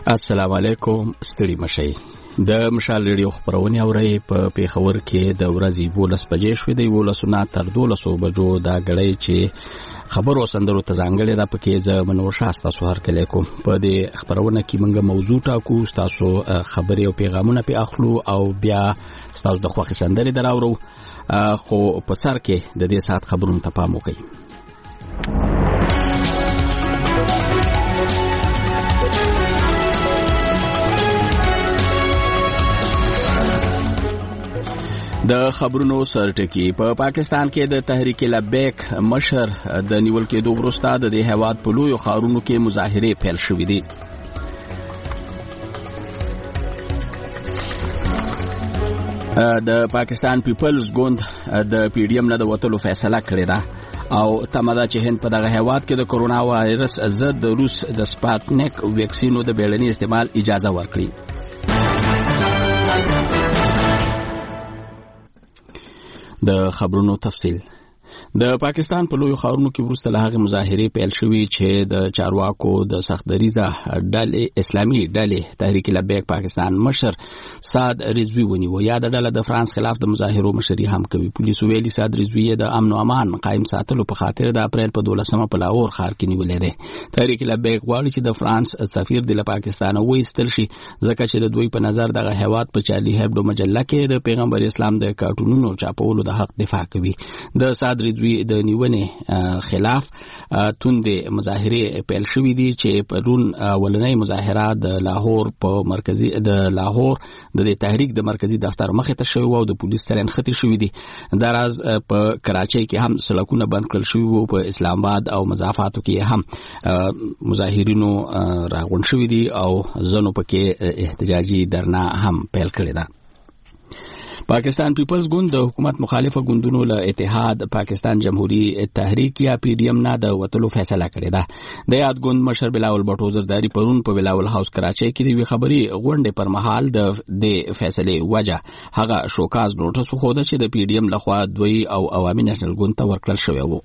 السلام علیکم. ستړي مشئ. د مشال ریډیو خبرونه اوري په پیښور کې د ورځې 12 بجې شوې د 12 تر 12 بجو دا غړې چې خبرو سندرو ته ځانګړې را پکې ز منور شاسته سو هر کله کوم په دې خبرونه کې موږ موضوع ټاکو تاسو خبرې او پیغامونه په اخلو او بیا تاسو د خوښ سندرې دراورو خو په سر کې د دې سات خبرونه ته پام وکړئ. د خبرونو سرټکی په پاکستان کې د تحریک لبیک مشر د نیول کېدو وروسته د هیواد په لویو ښارونو کې مظاهرې پیل شوې دي. د پاکستان پیپلز ګوند د پی ډی ایم نه د وټلو فیصله کړې ده او تمدا چې هند په دغه هیواد کې د کرونا وایرس ضد د روس د سپاټنیک ویکسینو د بیړني استعمال اجازه ورکړي. د خبرونو تفصیل. د پاکستان په لویو ښارونو کې وروسته له هغې مظاهرې پیل شوې چې د چارواکو د سختدریزه ډلې اسلامي ډلې تحریک لبیک پاکستان مشر سعد رضوي ونیو. یا د ډله د فرانس خلاف د مظاهرو مشري هم کوي. پولیسو ویلي سعد رضوي د امن او امان قائم ساتلو په خاطر د اپریل په 12 په لاهور ښار کې نیولې ده. تحریک لبیک غواړي چې د فرانس سفیر د پاکستان وایستل شي ځکه چې د دوی په نظر دغه هیواد په چارلی هبډو مجله کې د پیغمبر اسلام د کارټونونو چاپولو د حق دفاع کوي. د سعد رضوي د نیونې خلاف توندې مظاهرې پیل شوې دي چې پرون ولنۍ مظاهره د لاهور په مرکزی د لاهور د تحریک د مرکزی دفتر مخې ته شوی او د پولیس سره نښتې شوې دي. دا راز په کراچۍ کې هم سړکونه بند کړل شوي وو. په اسلام آباد او مضافاتو کې هم مظاهرینو راغونډ شوي دي او ځنو پکې احتجاجي درنا هم پیل کړې ده. پاکستان پیپلز ګوند د حکومت مخالفه ګوندونو له اتحاد پاکستان جمهوریت تحریک یا پی ډی ایم نه د وټلو فیصله کړې ده. د یاد ګوند مشر بلاول بټو زرداری پرون په بلاول هاوس کراچۍ کې د خبري غونډې پر مهال د فیصلې وجه هغه شوکاز نوټس خوده چې د پی ډی ایم لخوا دوی او عوامي نېشنل ګوند ته ورکړل شوی وو.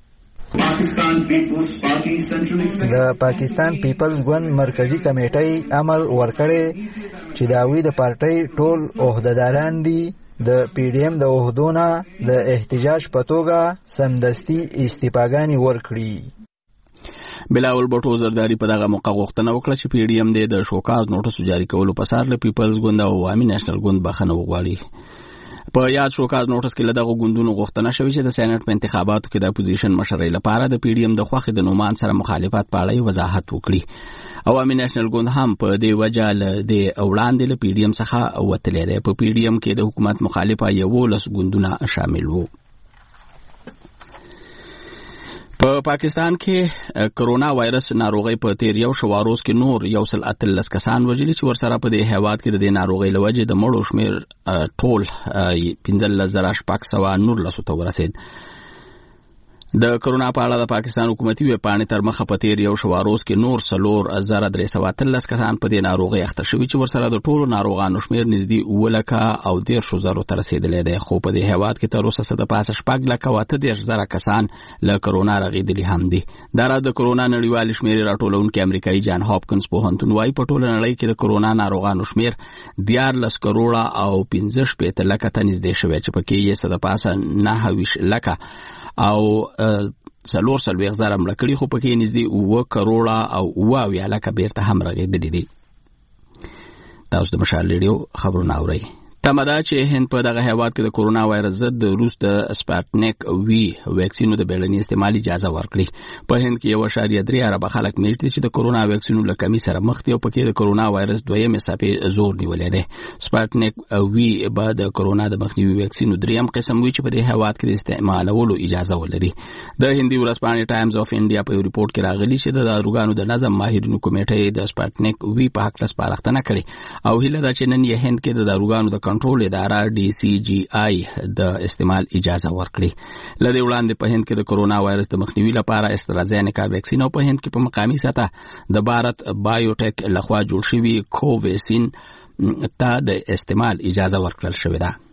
د پاکستان پیپلز ګوند مرکزی کمیټې امر ورکړی چې داوی د پارټۍ ټول عہدیداران دي د پی ډی ایم د عہدونه د احتجاج په توګه سمدستي استعفاګانې ورکړي. بلاول بټو زرداری په دغه موقع غوښتنه وکړه چې پی ډی ایم د شوکاز نوټس جاری کولو په سر له پیپلز ګوند او عوامي نېشنل ګوند بخښنه وغواړي. په یاد شوکاز نوټس کې له دغه ګوندونو غوښتنه شوې چې د سېنات په انتخاباتو کې د اپوزیشن مشرۍ لپاره د پی ډی ایم د خوښې د نومان سره مخالفت په اړه وضاحت وکړي. عوامي نېشنل ګوند هم په دې وجه د وړاندې له پی ډی ایم څخه وتلی دی. په پی ډی ایم کې د حکومت مخالفه 11 ګوندونه شامل وو. په پاکستان کې کرونا وایرس ناروغي په تیر یو شواروز کې نور 113 کسان وژلي چې ورسره په دې هیواد کې د دې ناروغي لوجه د مړو شمیر ټول 15619 ته ورسید. د کرونا په اړه د پاکستان حکومتي ویبپاڼې تر مخه په تیر یو شواروز کې نور 4313 کسان په دې ناروغي اخته شوي چې ورسره د ټولو ناروغانو شمیر نږدې 9,10,000 ته رسیدلی دی. خو په دې هیواد کې تر اوسه څه د پاسه 6,38,000 کسان له کرونا رغېدلي هم دي. دا راز د کرونا نړیوال شمیر راټولونکي امریکایي جان هاپکنز پوهنتون وايي په ټوله نړۍ کې د کرونا ناروغانو شمیر 14 کروڑه او 15 لکه ته نږدې شوی چې پکې یې څه د پاسه 9 لکه او 4,000 مړه کړي خو پکې نږدې 9 کروڑه او 9 لکه بیرته هم رغېدلي دي. تاسو د مشال ریډیو خبرونه اورئ. تمدا چې هند په دغه هیواد کې د کرونا وایرس ضد د روس د سپاټنیک وی ویکسینو د بیړني استعمال اجازه ورکړي. په هند کې 1.3 ارب خلک مړه دي چې د کرونا ویکسینو له کمی سره مخ دي او پکې د کرونا وایرس دویم څپې زور نیولې ده. سپاټنیک وی بعد د کرونا د مخنیوي ویکسینو دریم قسم وی چې په دې هیواد کې د استعمالولو اجازه ولري. د هندي ورځپاڼې ټایمز اف انډیا په ریپورت کې راغلي چې د داروګانو د نظم ماهرینو کمیټې د سپاټنیک وی په حق له سپارښتنه کړې او هیله ده چې نن یې هند کې د داروګانو د کنټرول اداره ډي سی جی آی د استعمال اجازه ورکړي. لدې وړاندې په هند کې د کرونا وایرس د مخنیوي لپاره استرازینیکا ویکسین او په هند کې په مقامي سطح د بھارت بایوټیک لخوا جوړ شوی کوویسین ته د استعمال اجازه ورکړل شوې ده.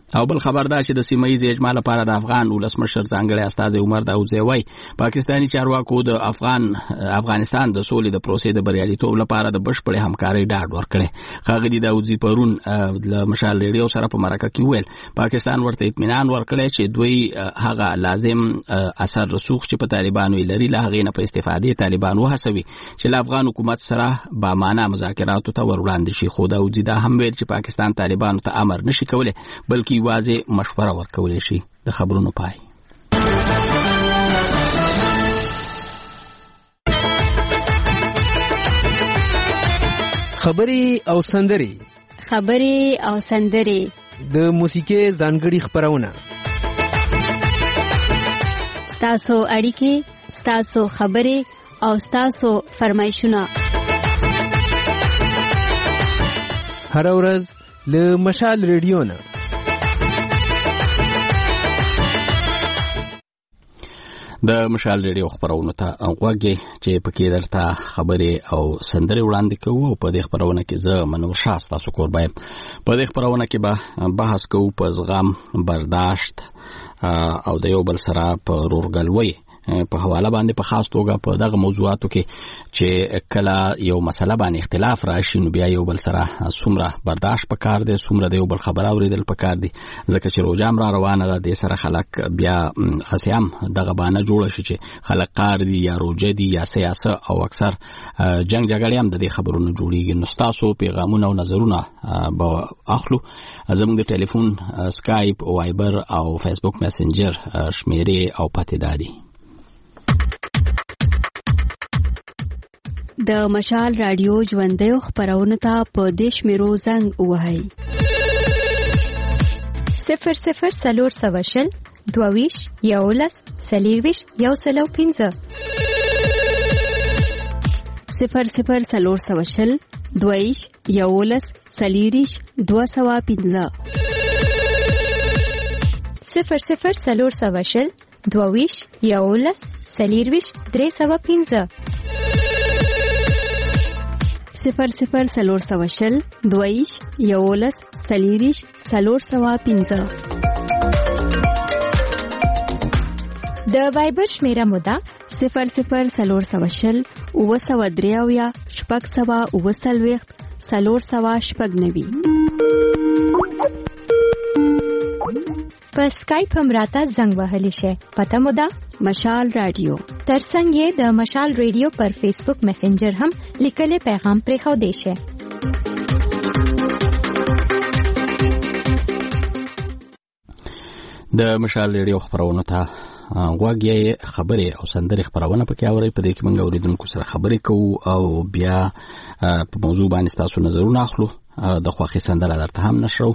او بل خبر دا چې د سیمه‌ییز اجماع لپاره د افغان ولسمشر ځانګړی استازی عمر داودزی وايي پاکستاني چارواکو د افغانستان د سولې د پروسې د بریالیتوب لپاره د بشپړې همکارۍ ډاډ ورکړي. ښاغلي داودزی پرون له مشال ریډیو سره په مرکه کې ویل پاکستان ورته اطمینان ورکړی چې دوی هغه لازم اثر رسوخ چې په طالبانو لري له هغې نه په استفادې طالبان وهڅوي چې له افغان حکومت سره با معنا مذاکراتو ته ور وړاندې شي. خو داودزی دا هم ویل چې پاکستان طالبانو ته امر نشي کولی بلکې واضح مشوره ورکولای شي. د خبرونو پای. خبري او سندري د موسیقي ځانګړي خبرونه ستاسو اړیکې ستاسو خبري او ستاسو فرمایشونه هر ورځ له مشال ریډیو نه. د مشال ریډیو خبرونه ته غوږی چې پکې درته خبرې او سندرې وړاندې کوو او په دې خبرونه کې زه منور شاه تاسو کوربای. په دې خبرونه کې به بحث کوو په زغم برداشت او د یو بل سره په رورګلوي په حواله باندې په خاص توګه په دغه موضوعاتو کې چې کله یو مسله باندې اختلاف راشي نو بیا یو بل سره څومره برداشت پکار دی څومره د یو بل خبره اوریدل پکار دی ځکه چې روزام را روانه ده د سره خلک بیا خاصیام دغه باندې جوړ شي چې خلک قار دي یا روجه دي یا سیاست او اکثر جنگ جګړې هم د دې خبرونو جوړیږي. نو تاسو پیغامونه او نظرونه به اخلو. زموږ د ټلیفون سکایپ او وایبر او فیسبوک میسنجر شمیرې او پته دادي. د مشال رادیو ژوندۍ خبرونه ته په دیش میرو زنګ وهاي 00 سلور سواشل دوویش یولس سلیرویش یو سلو پینزه 00 سلور سواشل دوویش یولس سلیریش دو سوا پینزه 00 سلور سواشل دوویش یولس سلیرویش درې سوا پینزه 00 سلور سواشل دویش یولس سلیریش سلور سوا پینزه. د وایبر شمیره مودا 00 سلور سواشل او سوا دریاویا شپږ سوا او سلويخت سلور سوا شپږ نوي. په سکایپ هم راته زنګ وهلی شي. پته مودا مشال رادیو. ترڅنګ یې د مشال ریډیو پر فیسبوک میسنجر هم لیکلي پیغام پرې خو دی شي. د مشال ریډیو خبرونه ته غوږی خبرې او سندرې خبرونه پکې اوري. په دې کې موږ اوریدونکو سره خبرې کوو او بیا په موضوع باندې تاسو نظرونه اخلو. د خوښي سندره درته هم نشرو.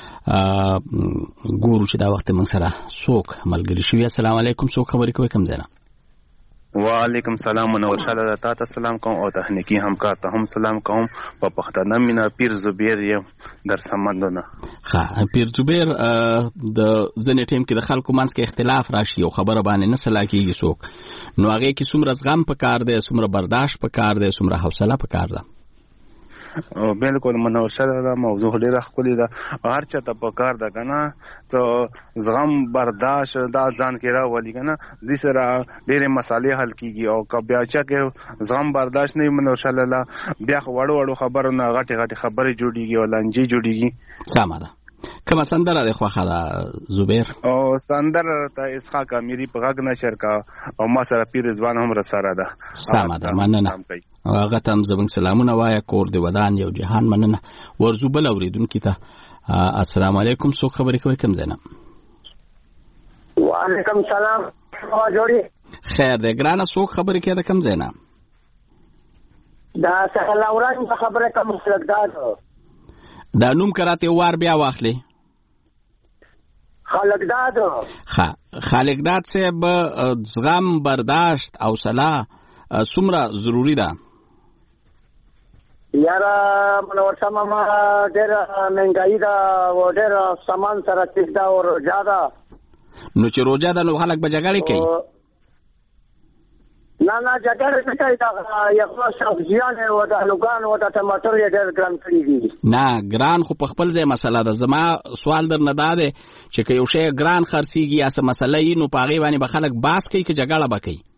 ګورو چې دا وخت موږ سره څوک ملګری شوی. السلام علیکم. څوک خبرې کوي کوم ځای نه؟ وعلیکم سلام منور شاله تاسو سلام کوم او تخنیکی همکار ته هم سلام کوم. په پښتنه مینا پیر زبیر یم در سمندونه. ها پیر زبیر د ځنې ټیم کې د خلکو منځ کې اختلاف راشي او خبره باندې نه سلا کیږي څوک نو هغه کې څومره زغم پکار دی څومره برداشت پکار دی څومره حوصله پکار ده. بالکل منور شاله موضوع ډیره خولي ده. هر چا ته پکار ده کنه ته زغم برداشت دا ځان کې راولي کنه د سره ډیره مسالې حل کیږي او کبیا چا کې زغم برداشت نه منور شاله بیا وړو خبرونه غټي خبرې جوړيږي او لنجي جوړيږي. سمه ده. کومه سندره د خوخه ده زبیر؟ او سندره ته اسحاق امیری په غږ نشر کا او ما سره پیر ځوان هم سره ده. سمه ده. مننه. هغه ته زموږ سلامونه وایا کور دی ودان یو جهان. مننه. ورزو بل اوریدونکو ته السلام علیکم. څوک خبرې کوي کوم ځای نه؟ وعلیکم سلام. خیر دی ګرانه. څوک خبرې کوي د کوم ځای نه؟ دا سهل اوران خبره کوم سلګداد. دا نوم کراته وار بیا واخلې. خالق داد صاحب زغم برداشت او صلاح څومره ضروری ده؟ یاره منور سما ما ډېر مهنګای ده او ډېر سامان سره تیز ده او روجا ده. نو چې روجا ده نو خلک به جګړې کوي. نه جګړه نه کوي دا یو سبزیان او د لوګان او د ټماټر یې ډېر ګران کړي دي. نه ګران خو په خپل ځای مسله ده. زما سوال درنه دا دی چې که یو شی ګران خرڅېږي یا څه مسله یي نو په هغې باندې به خلک باس کوي که جګړه به کوي؟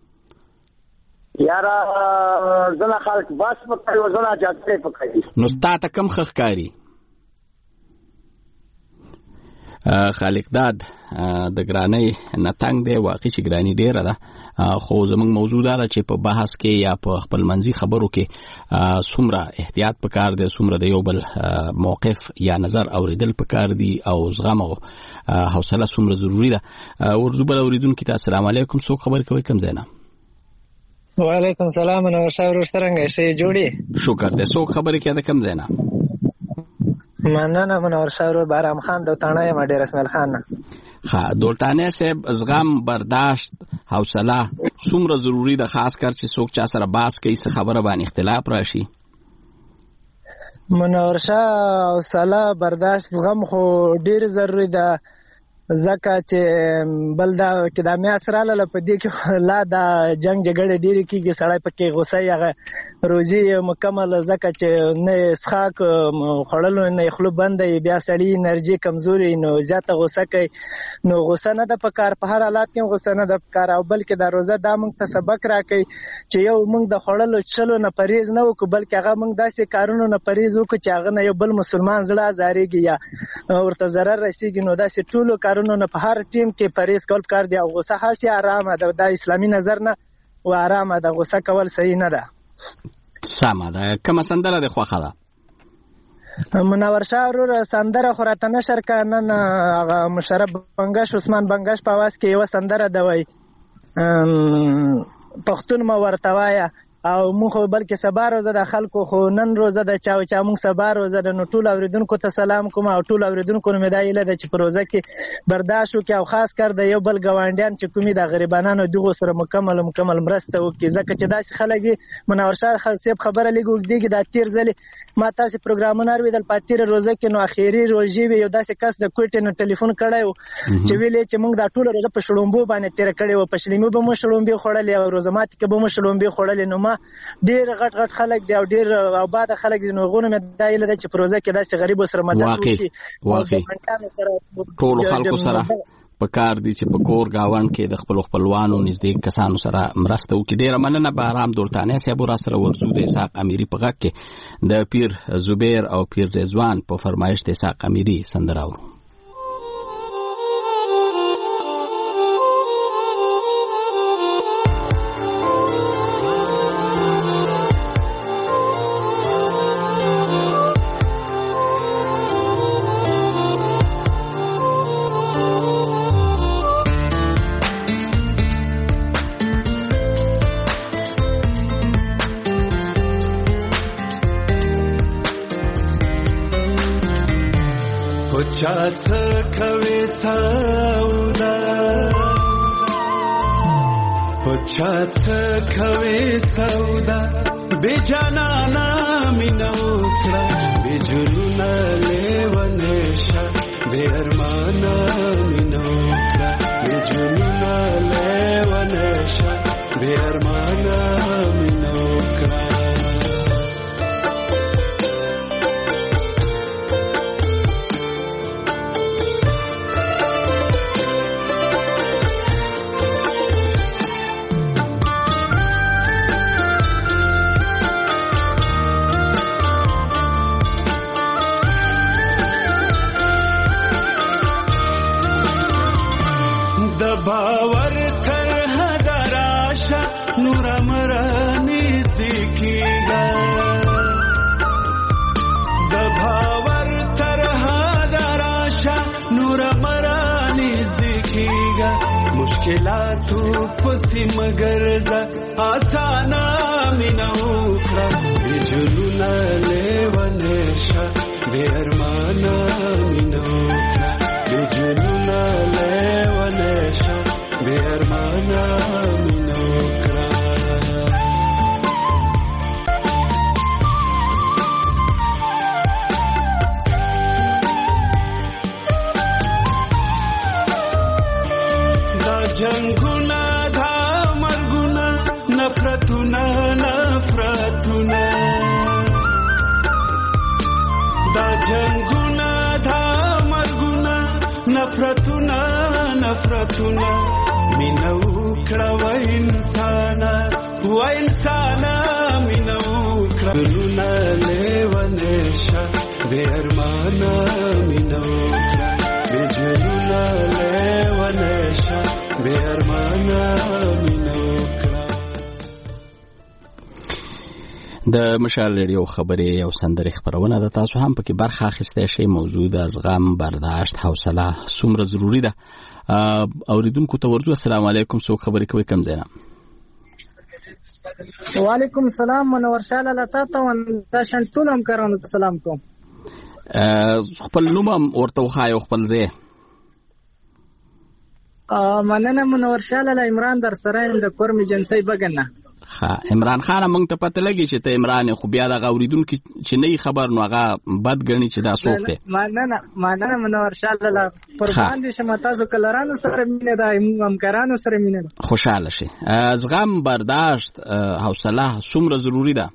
یاره ځنه خلک باس به کوي او ځنه جګړې به کوي. نو ستا ته کوم ښه ښکاري؟ خالق داد د ګرانۍ نه تنګ دی، واقعي چې ګراني ډیره ده، خو زموږ موضوع دا ده چې په بحث کې یا په خپل منځي خبرو کې څومره احتیاط پکار دی، څومره د یو بل موقف یا نظر اوریدل پکار دي او زغم او حوصله څومره ضروری ده. اردو بل اوریدونکو ته السلام علیکم، څوک خبر کوي کوم ځای نه؟ وعلیکم السلام، نو شاور څنګه شي جوړي؟ شکر دې. څوک خبرې کوي د کوم ځای نه؟ مننه منور شاور بارام خان دوتانه یم ډیر اسماعیل خان. ها دولتانه صاحب، زغم، برداشت، حوصله څومره ضروری ده، خاص کر چې څوک چا سره باس کوي څه خبره باندې اختلاف راشي؟ منور شاه حوصله برداشت زغم خو ډیر ضروری ده، ځکه چې بل دا کې د میا سره لاله په دې کې لا دا جنگ جګړه ډیر کیږي، سړی پکې غوسه هغه روزي مکمل، ځکه چې نه اسخاک خړلو نه خلو بند بیا سړی انرژي کمزوري، نو زیاته غوسه کوي. نو غوسه نه د پکار په هر حالت کې غوسه نه د پکار، او بلکې دا روزه دا موږ ته سبق راکړي چې یو موږ د خړلو چلو نه پرهیز نه وکړو، بلکې هغه موږ داسې کارونو نه پرهیز وکړو چې هغه نه یو بل مسلمان زړه ازارېږي یا ورته ضرر رسیږي. نو داسې ټولو کارونو نه په هر ټیم کې پرهیز کول پکار دی، او غوسه هسې آرامه ده، دا اسلامي نظر نه و آرامه ده، غوسه کول صحیح نه ده. سمه ده. کومه سندره دې خوښه ده؟ منور شاه ورور سندره خو راته نشر که نن هغه مشرف بنګش عثمان بنګش په اواز کې یوه سندره ده وایي پښتون مه ورته وایه، او مونږ خو بلکې سبا روزه د خلکو خو نن روزه د چا مونږ سبا روزه ده. نو ټول اوریدونکو ته سلام کوم، او ټول اوریدونکو مې دا هیله ده چې په روزه کې برداشت وکړي، او خاص کر د یو بل ګاونډیان چې کومې د غریبانانو دغو سره مکمل مرسته وکړي، ځکه چې داسې خلک منور شاه صاحب خبره لږ اوږدېږي. دا تېر ځلې ما تاسې پروګرامونه اورېدل په تېره روزه کې، نو اخري روژې وې، یو داسې کس د کوټې نه ټلیفون کړی و چې ویلې چې مونږ دا ټوله روزه په شړومبو باندې تېره کړې وه، په شلیمو به مو شړومبې خوړلې او روزه ماتي کې به مو شړومبې خوړلې. نو ما ډېر غټ خلک دی او ډېر آباده خلک دي، نو هغونه مې دا هیله ده چې په روزه کې داسې غریبو سره مدد وکړي. واقعي ټولو خلکو سره په کار دي چې په کور ګاونډ کې د خپلو خپلوانو نږدې کسانو سره مرسته وکړي. ډېره مننه. بهرام دولتانی صاحب را سره ورځو د اسحاق امیري په غږ کې د پیر زبیر او پیر رضوان په فرمایش د اسحاق امیري سندره اورو. پچات کوي سودا بے جانانا مینو کړه بے جنونه لیونه شه بے ارمانا مینو کړه بے جنونه لیونه شه بے ارمانا مینو کړه. باور تر هدراشا نور مرانی سکیگا د باور تر هدراشا نور مرانی سکیگا مشکلاتو پسی مگر ز آسانا مینو کړه بے جنونه لیونشا بے ارمانا مینو کړه بے جنونه لیونشا بے ارمانا مینو کړه. دا جنگونه دا مرګونه دا جنگونه دا مرګونه نفرتونه مینه وکړه و انسانه مینه وکړه ګلونه لیونې شه بې ارمانه مینه وکړه ژوندونه لیونې شه بې ارمانه مینه وکړه. د مشال ریډیو خبرې او سندرې خبرونه ده، تاسو هم پکې برخه اخیستی شئ. موضوع د زغم، برداشت، حوصله څومره ضروري ده. اوریدونکو ته ورځو. السلام علیکم، څوک خبرې کوي؟ کوم ځای نه؟ وعلیکم السلام. منور شاه لاله تاسو دا شنټول هم کارونه سلام کوم. خپل نوم ورته وخایو، خپل ځای. مننه. منور شاه لاله عمران در سره د کورم جنسي بګنه. عمران خان موږ ته پته لګی چې ته عمران خو بیا د اوریدونکو چې نه خبر نو هغه بد ګڼي چې دا څوک دی. مننه منور شاه لاله. قربان دي شم تاسو کلرانو سره مینه ده، همکارانو سره مینه ده. خوشاله شي. زغم، برداشت، حوصله څومره ضروری ده؟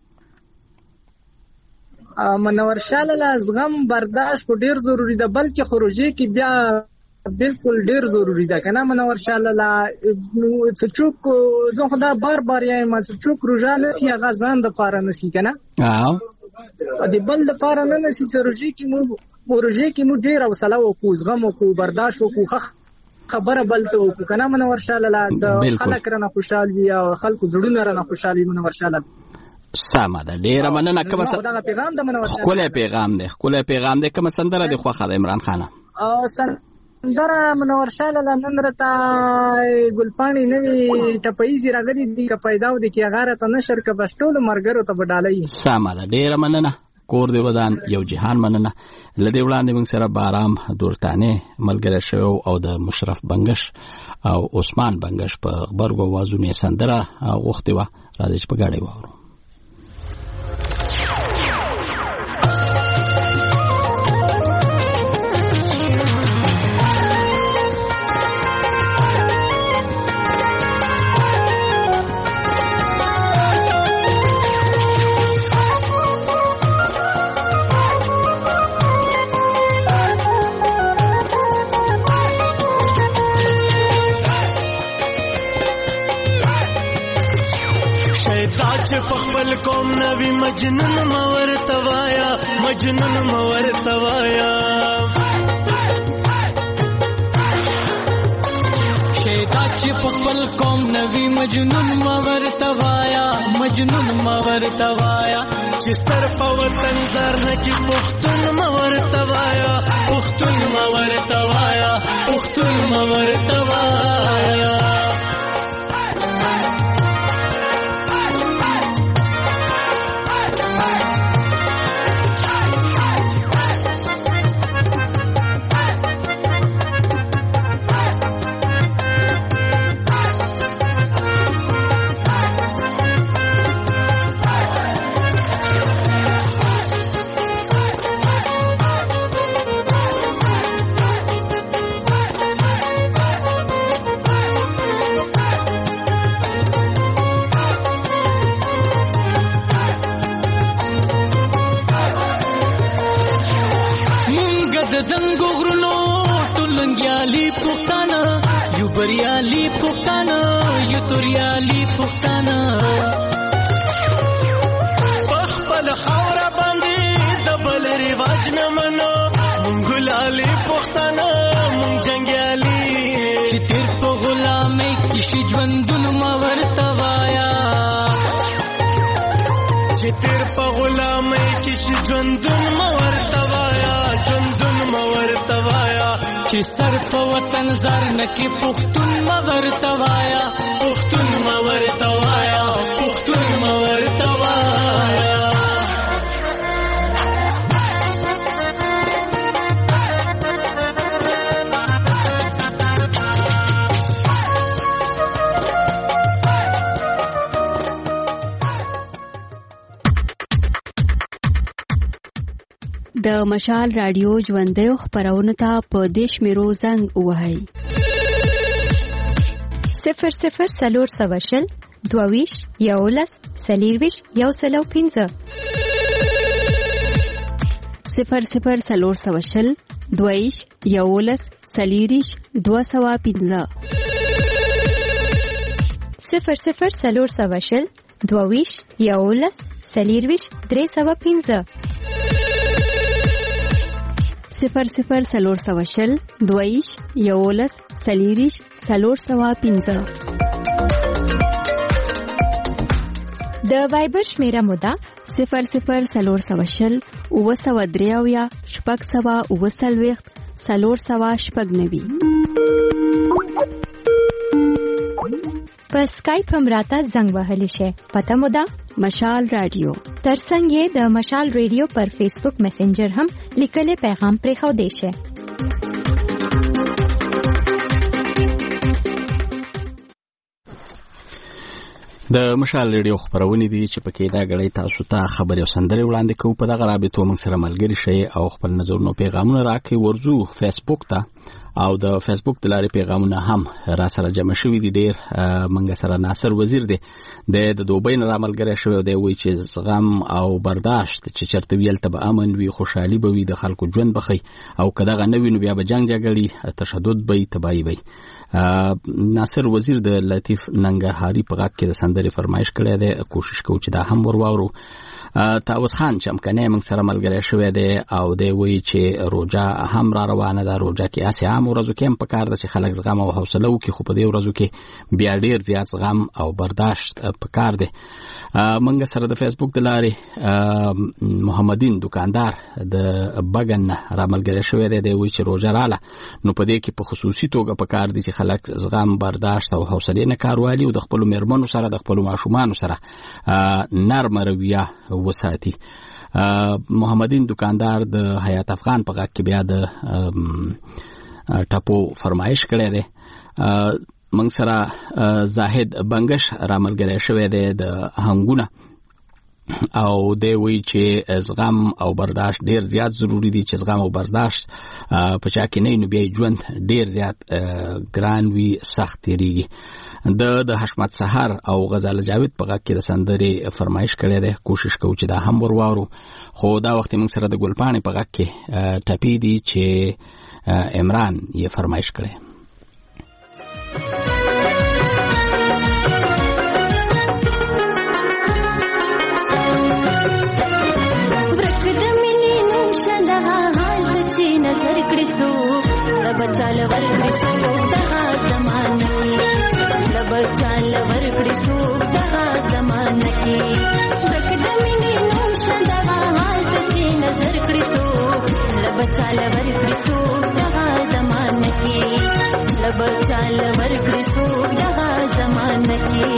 منور شاه لاله زغم برداشت ډیر ضروری ده، بلکې خروجي کې بیا بالکل ډیر ضروری ده کنه. منور شاه لاله څوک زه خدا بار یم څوک روزه نسی هغه ځان د پاره نسی کنه. د بل د پاره نه نسی چې روزه کې مو ډیر حوصله او زغم او برداشت او خبره بلته او کنه. منور شاه لاله خلک رانه خوشحال وي او خلکو زړونه رانه خوشحال وي. منور شاه لاله سمه ده. ډیره مننه. کوم پیغام ده منور شاه؟ خپل پیغام ده. کوم سندره ده خوخه ده عمران خان؟ سندره منور شاه لاله نن راته ګلپاڼې نوې ټپایزې راغلي دي که پیدا ودي چې هغه راته نشر که بس ټولو ملګرو ته به ډالۍ. سمه ده. ډیره مننه. کور دی ودان یو جهان مننه. له دې وړاندې موږ سره بارام دورتانې ملګری شوی او د مشرف بنګش او عثمان بنګش په غبرګو اوازونو سندره غوښتې وه. راځئ چې په ګاډۍ واورو. چې په خپل قوم نوی مجنون مور توایا شیدا چې په خپل قوم نوی مجنون مور توایا چې صرف وطن زر نه کې پښتون مور توایا بریالی پښتانه یو توریالی پښتانه خپل خاور باندې د بل رواج نه منو مونږ لالی پښتانه مونږ جنگیالی چې تیر په غلامۍ کې شي ژوندون ما ورته وایا چې سر په وطن زار نکي پښتون مور توایا د مشال رادیو ژوندۍ خبرونه ته په دیش میرو زنګ وهاي 00 سلور سواشل دوویش یولس سلیرویش یو سلو 15 00 22 11 40 215 00 22 11 40 315 00 22 11 40 315 د وایبر شمیره موده 00 923 شپږ سوه اووه څلوېښت 490 په سکایپ هم راته زنګ وهلی شي. پته مو ده مشال رادیو. ترڅنګ یې د مشال رادیو پر فیسبوک میسنجر هم لیکلي پیغام پرېښودی شي. د مشال ریډیو خبرونه دي چې پکې دا غړې تاسو ته خبري او سندري وړاندې کوو. په دغه رابطه موږ سره ملګری شئ او خپل نظرونه پیغامونه راکړئ. ورځو فیسبوک ته او د فیسبوک د لارې پیغامونه هم را سره جمع شوي دي. ډېر منګه سره ناصر وزیر دی د دوبۍ نه راملګری شوی دی. وایي چې زغم او برداشت چې چرته ویل ته به امن وي، خوشحالي به وي، د خلکو ژوند به ښه او که دغه نه وي نو بیا به جنګ جګړې، تشدد به وي، تباهي به وي. ناصر وزیر د لطیف ننګرهاري په غږ کې د سندرې فرمایش کړی دی. کوشش کوو چې دا هم ورواورو. تاوس خان چمکنی موږ سره ملګری شوی دی او دی وایي چې روژه هم را روانه ده. روژه کې هسې عام ورځو کې هم پکار ده چې خلک زغم او حوصله وکړي، خو په دې ورځو کې بیا ډېر زیات زغم او برداشت پکار دی. موږ سره د فیسبوک د لارې محمدین دکاندار د بګن را ملګری شوی دی. دی وایي چې روژه راله نو په دې کې په خصوصي توګه پکار دي چې خلک زغم، برداشت او حوصله نه کار والي او د خپلو مېرمنو سره، د خپلو ماشومانو سره نرمه رویه وساتي. محمدین دکاندار د حیات افغان په غږ کې بیا د ټاپو فرمایش کړی دی. موږ سره زاهد بنگش را ملګری شوی دی د هنګونه او دی وایي چې زغم او برداشت ډیر زیات ضروری دي. چې زغم او برداشت په چا کې نه نو بیا ژوند ډیر زیات ګران وي، سخت تیریږي. د حشمت سحر او غزال جاوید په غږ کې د سندرې فرمایش کړی دی. کوشش کوو چې دا هم ورواورو. خو دا وخت موږ سره د ګلپاڼې په غږ کې ټپي دي چې عمران یې فرمایش کړی. بچال ورکړي څوک دغه زمانه کې، بچال ورکړي څوک دغه زمانه کې، زکه د مینې نوشه دغه حال ته چې نظر کړي څوک، بچال ورکړي څوک دغه زمانه کې، بچال ورکړي څوک دغه زمانه کې.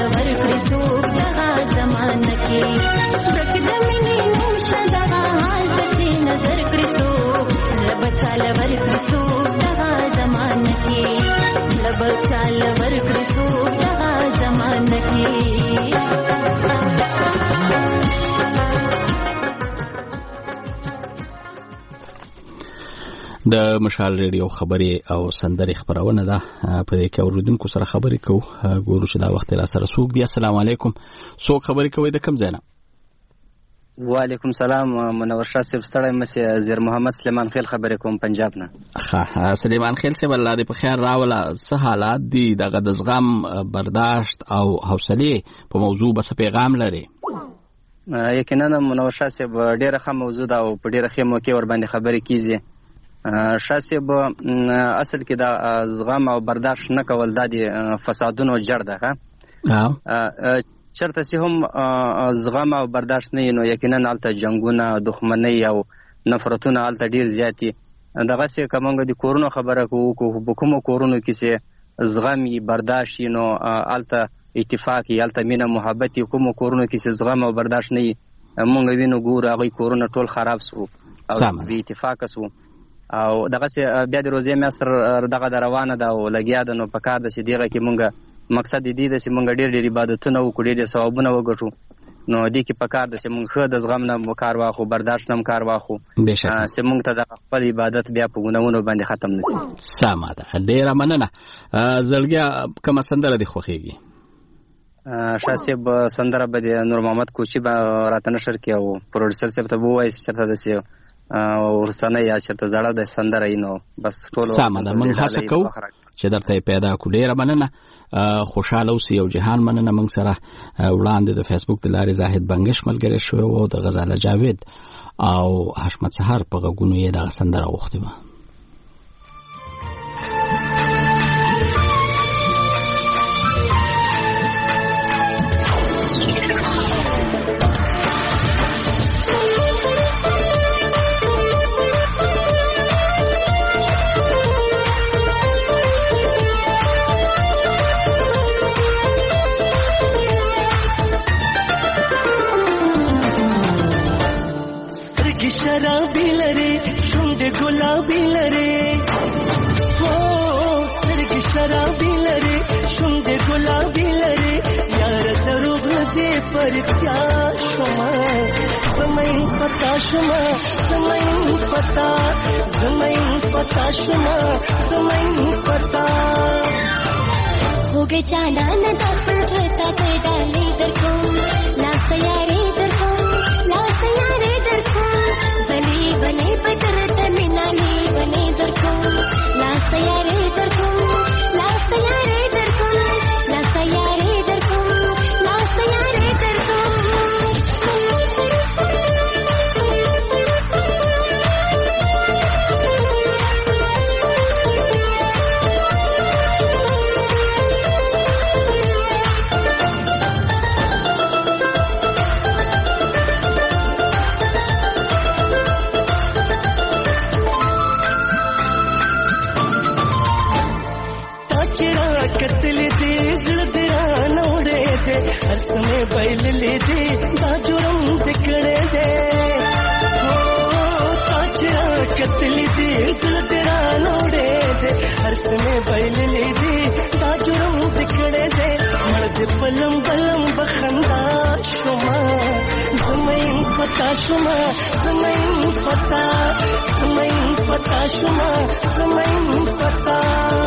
ورکړي څوک دغه زمانه کې ورک د مینې نوم شه دغه حال ته چې نظر کړي څوک لب چاله ورکړي څوک دغه زمانه کې لب چاله ورکړي څوک دغه زمانه کې. د مشال ریډیو خبري او سندري خبرونه ده په دې کې اوریدونکو سره خبرې کوو. ګورو چې دا وخت را سره سوق دي. السلام علیکم. سوق خبرې کوي د کم ځای نه؟ وعلیکم سلام. منور شاه صاحب ستړی مسي. زیر محمد سلیمان خیل خبرې کوم پنجاب نه. سلیمان خیل صاحب الله دې په خیر راوله. څه حالات دي دغه د زغم برداشت او حوصله په موضوع بس پیغام لري؟ یقینا منور شاه صاحب ډیره ښه موضوع ده او په ډیره ښه موقع ور باندې خبرې کیږي. شاسب اصل کې دا زغم او برداشت نه کول د فسادونو جړ ده. چرته چې هم زغم او برداشت نه نو یقینا الته جنگونه دښمنۍ او نفرتونه الته ډیر زیاتی. دغه څه کومه د کورونو خبره کوو کومو کورونو کې چې زغم یې برداشت نو الته اتفاق یې الته مینه محبت یې کومو کورونو کې چې زغم او برداشت نه مونږ وینو ګور هغه کورونه ټول خراب سو او بې اتفاق سو او دغه بیا د روزې میاشت دغه روانه ده او لګیا ده. نو په کار ده چې دغه کې مونږ مقصد دې ده چې مونږ ډېر عبادتونه وکړو ډېر ثوابونه وګټو. نو دې کې په کار ده چې مونږ ښه د زغم نه کار واخو برداشت نه کار واخو چې مونږ ته د خپل عبادت بیا په ګناهونو باندې ختم نشي. سمه ده. ډېره مننه. زړګیا کومه سندره دې خوښیږي؟ شاسب سندره به د نور محمد کوچی به راته نشر کې او پروډوسر صاحب ته وایي چې چرته دسي ورسانه یا چرته زړه د سندره اینو بس ټول سمه ده. موږ هڅه کوو چې درته پیدا کړو. ډیره مننه. خوشاله اوسئ او جهان مننه. موږ سره وړاندې د فیسبوک د لارې زاهد بنگش ملګری شو او د غزاله جاوید او حشمت سحر په غوګونو یې د سندره غوښتي و. شرابی لري شونډې ګلابي لري هو سترګې شرابي لري شونډې ګلابي لري یار دروغ دې پرتیا شوما زمين پتا شوما زمين پتا شوما زمين پتا हो गए चांदन दा पलटा पे डाली दरको ला सयारे दरको बली बने पकड़त मिनाली बने दरको ला सयारे दरको ला सयारे दरको ला सयारे दरको ला सयारे दरको हर्षमे बैल ले दे दाजुरम दिखड़े दे हो ताचरा कतली दे दिल तेरा नोड़े दे हर्षमे बैल ले दे दाजुरम दिखड़े दे मर्द बलम बलम बखंदा शुमा ज़मीन पता शुमा ज़मीन पता शुमा ज़मीन पता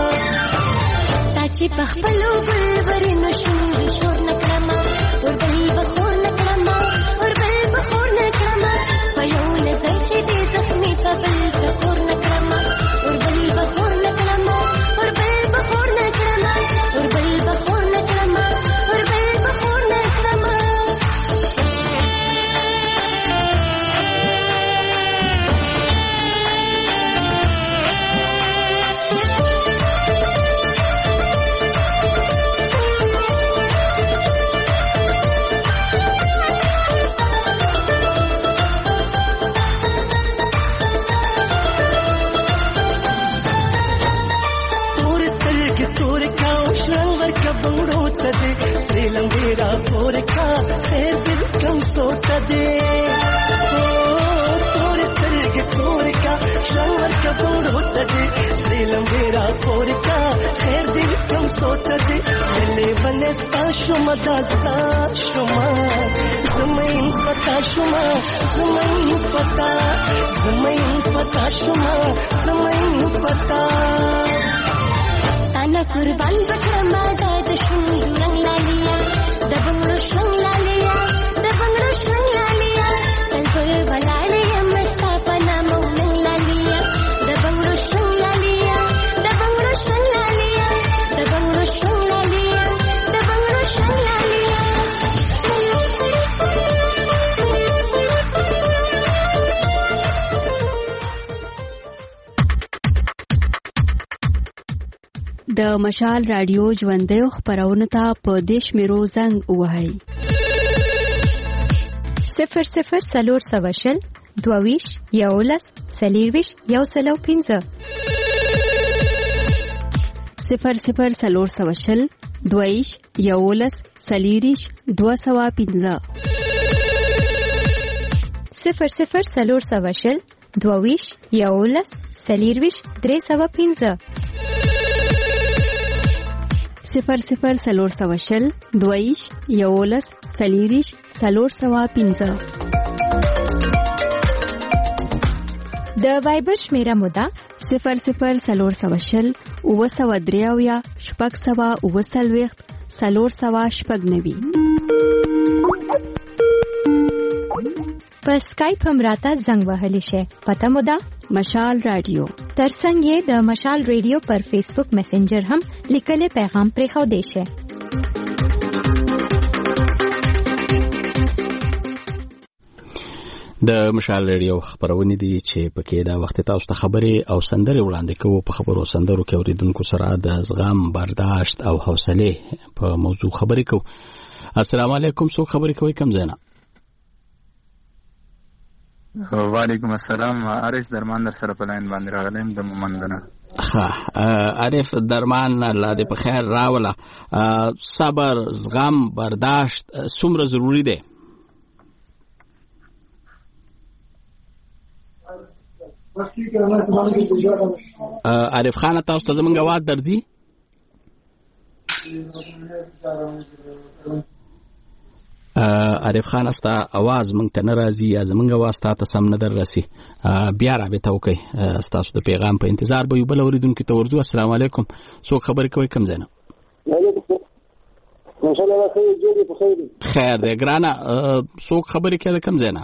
ताची पखपलो बलवरी नशूर शोर नकरमा और बल बखोर नकरमा और बल बखोर नकरमा पयोल दर्चे दे जख्मी का बल बखोर नकरमा और बल बखोर नकरमा और बल बखोर नकरमा और बल बखोर नकरमा और बल बखोर नकरमा मेरा तोरे का खैर दिल कम सोता दे तोरे तरगे तोरे का शंवर का बंगड़ होता दे सीलम मेरा तोरे का खैर दिल कम सोता दे ले बने शुमा दास्ता शुमा जमीन पता शुमा जमीन पता शुमा जमीन पता ताना कुर्बान बकरमा दाद शुंग रंग लालिया दबंगड़ो शंग लालिया दबंगड़ो शंग लालिया कल्पल भलालिया मस्ता पना मौनंग लालिया दबंगड़ो शंग लालिया दबंगड़ो शंग लालिया दबंगड़ो शंग लालिया दबंगड़ो शंग लालिया د مشال رادیو ژوندۍ خبرونه ته په دیش میرو زنګ وهاي 00 سلور سواشل دوویش یولس سلیرویش یوسلو 15 00 سلور سواشل دوویش یولس سلیریش 215 00 سلور سواشل دوویش یولس سلیرویش 315 00 سلور سواشل دویش یولس سلیریش سلور سوا 15 د وایبر شمیره مودا 00 سلور سواشل اوسو دریاویا شپږ سوا اوسلويخ سلور سوا شپږ نوي په اسکایپ هم راته زنګ وهلی شي پته مودا مشال رادیو ترڅنګ یې د مشال رادیو پر فیسبوک میسنجر هم لیکلي پیغام پرې خو دی شي د مشال رادیو خبرونه دي چې پکې دا وخت تاسو ته خبري او سندري وړاندې کوو په خبرو سندرو کې اوریدونکو سره د زغم برداشت او حوصله په موضوع خبري کوو. السلام علیکم څو خبري کوي کم زینا وعلیکم السلام عارف درمان در سره په لاین باندې راغلم د مومندنه عارف درمان الله دې په خیر راوله صبر زغم برداشت څومره ضروری دی عارف خان تاسو ته زمونږ आवाज درځي عارف خان استا आवाज مونږ ته ناراضي یا زمونږ आवाज ته سم نه دررسي بیا را به توکي تاسو د پیغام په انتظار به بل اوریدونکو ته ورځو. السلام علیکم څوک خبرې کوي کم زنه خیر دی ګرانه څوک خبرې کوي کم زنه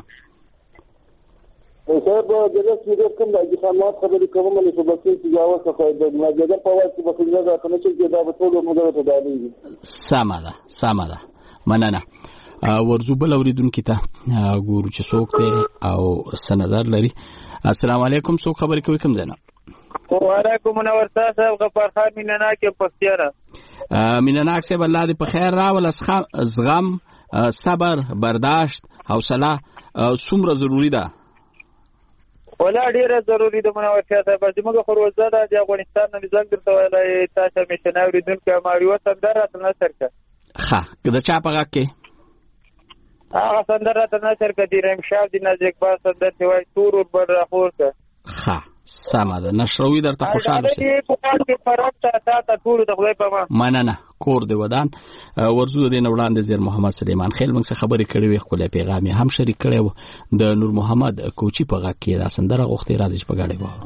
صاحب دغه څه کوم د خدمات خبرې کوم مې په بسې تجاوز کوي د ماجده په واسطه په څنګه دا کنه چې دا په ټولو موږ ته دالي سمه مننه ورزو بل اوریدونکو ته ګورو چې څوک دی او سنظر لري. السلام علیکم څوک خبرې کوي کم زنه وعلیکم منور صاحب غفار خان مینناک پختیاره مینناک صاحب الله دې په خیر راول زغم صبر برداشت حوصله څومره ضروری ده ولا ډیره ضروری ده منور صاحب چې موږ خروزه د افغانستان نه ځنګ درته ویلای تاسو مې شناوري دن کې ماریو سندر راته نشر کا د چا په غږ کې هغه سندر راته نشر کا دی رحم شاه دی نازک با سندر دی وای تور بر راخور کا سمه ده نشروي درته خوشاله شي په کې فرق تا ټول د خدای په ما مننه کور دی ودان ورزو د وړاندې زیر محمد سلیمان خیل موږ څخه خبرې کړې وي خپل پیغام هم شریک کړو د نور محمد کوچی په غږ کې دا سندره غوښتي راځي په غاړه وو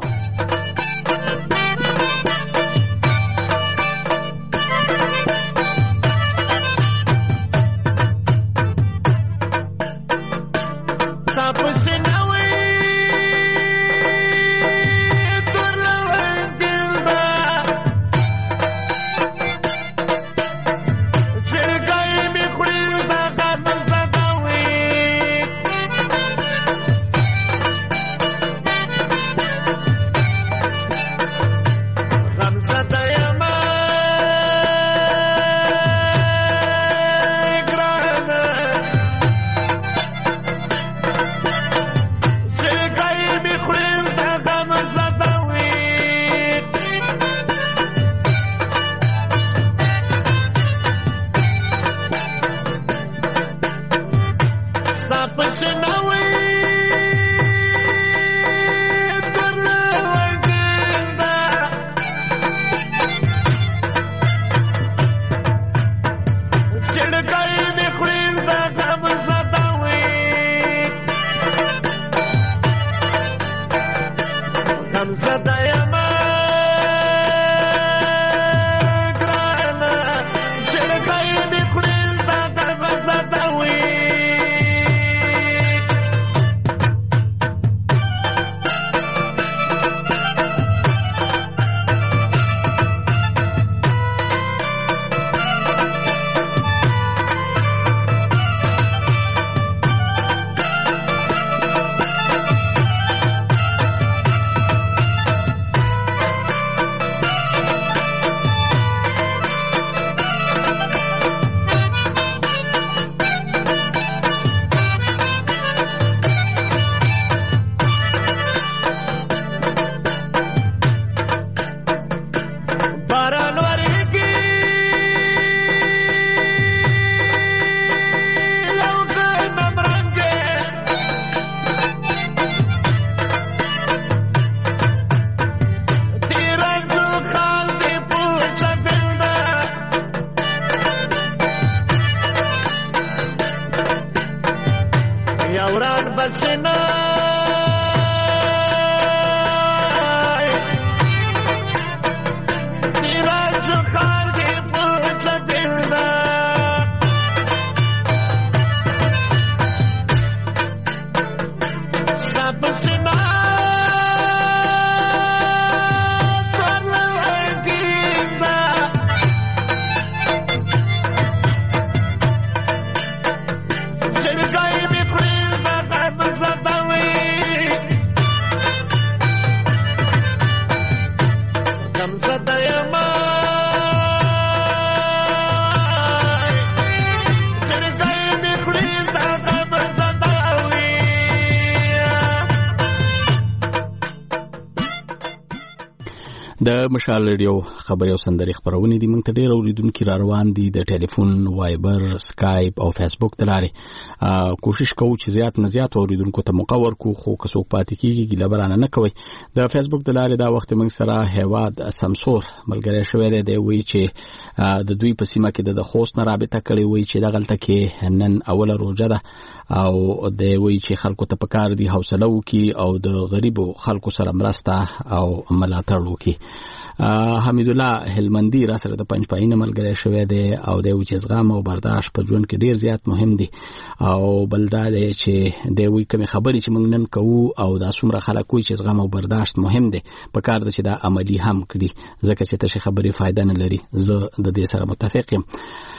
د مشال ریډیو خبري او سندري خبرونه دي موږ ته ډېر اوریدونکو را روان دي د ټلیفون وایبر سکایپ او فیسبوک تلاري کوشش کوو چې زیات نه زیات اوریدونکو ته موقع ورکو خو کڅوک پاتې کیږي ګیله برانه نه کوي د فیسبوک تلاري دا وخت موږ سره هیواد سمسور ملګری شوی دی وی چې د دوی په سیمه کې د خوست نه رابطه کړي وی چې دغلته کې نن اوله روزه ده او د وی چې خلکو ته پکار دي حوصله وکي او د غریبو خلکو سره مرسته او ملاتړ وکي حمید الله هلمندی را سره د پنځپاینه ملګری شوی دی او د وچ زغم او برداشت په ژوند کې ډیر زیات مهم دي او بلدا دی چې د وی کوم خبرې چې موږ نن کوو او دا څومره خلک کوي چې زغم او برداشت مهم دي په کار د چې دا عملی هم کړي ځکه چې تاسو خبرې فائدہ نه لري زه د دې سره متفق یم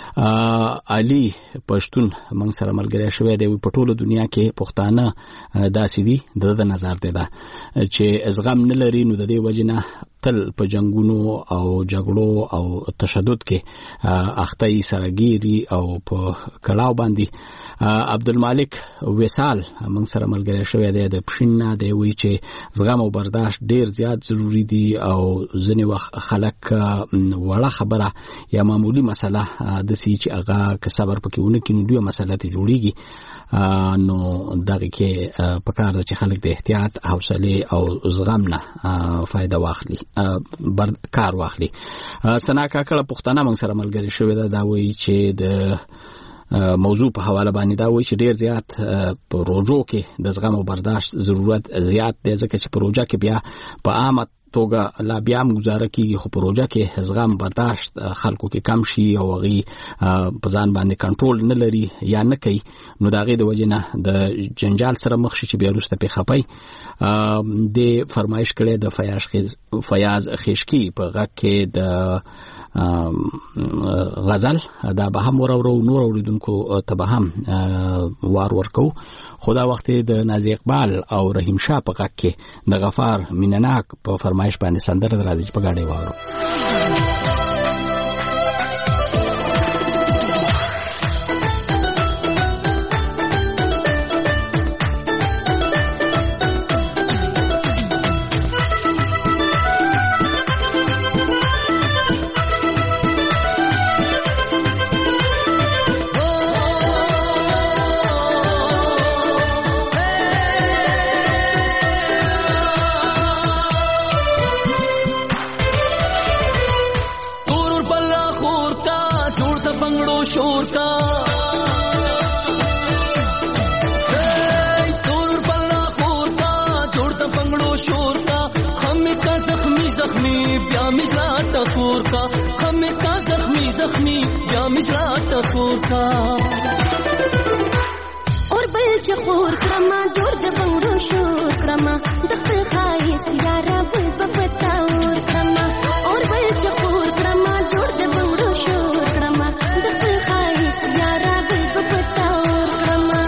علي پښتون موږ سره ملګری شوی دی په ټوله دنیا کې پښتانه داسې دي د نظر دی دا چې زغم نه لري نو د دې وجنه تل په جنگونو او جګړو او تشدد کې اخته سرګيري او په کلاو باندې عبدالمالک وصال موږ سره ملګری شوی دی د پښینه دی وی چې زغم او برداشت ډیر زیات ضروری دي او ځنې وخت خلک وړه خبره یا معمولی مسله د سې چې هغه که صبر پکې ونه کینو دوه مسله ته جوړیږي نو دغه کې پکار د چې خلک د احتیاط حوصله او زغم نه فائدہ واخلي کار واخلي سنا کاکړه پښتانه موږ سره ملګری شوی دا وایي چې د موضوع په حواله باندې دا وایي چې ډیر زیات په روزو کې د زغم او برداشت ضرورت زیات دی ځکه چې په روزه کې بیا په عامه توګه لا بیا هم گزاره کیږي خو په روزه کې زغم برداشت خلکو کې کم شي او غي په ځان باندې کنټرول نه لري یا نه کوي نو دا غي د وجنه د جنجال سره مخ شي چې بیا وروسته په خپای د فرمایش کړي د فیاض خشکی په غږ کې د غزل دا به هم ورو نور اوریدونکو ته به هم وار ورکو خدا وخت د نازی اقبال او رحیم شاه په غږ کې د غفار مینناک په فرمایش باندې سندره راځي په غاړه وارو زخمی یا مجرا تخور کا اور بل چخور کرما جوړ د بنګړو شور کرما د خپل خایس یارا بل پپتا اور کرما اور بل چخور کرما جوړ د بنګړو شور کرما د خپل خایس یارا بل پپتا اور کرما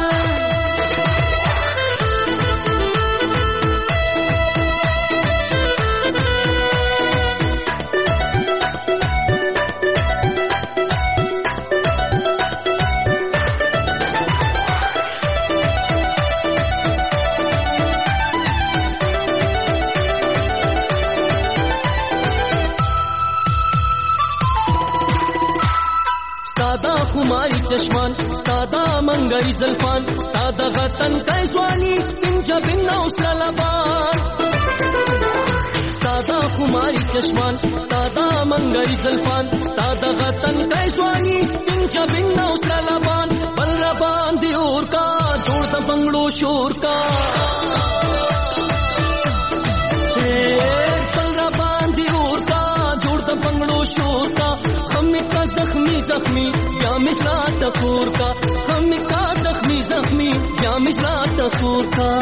خماری چشمان سادا منگئی زلفان سادا غتن کای ځواني سپین جبین او سلابان سادا خماری چشمان سادا منگئی زلفان سادا غتن کای ځواني سپین جبین او سلابان بل ربان دی اور کا جوړ د د بنگلو شور کا پل را باندې اور کا جوړ د بنگلو شور کا خم کا زخمی زخمی یا مشرا ټکور کا خم کا زخمی زخمی یا مشرا ټکور کا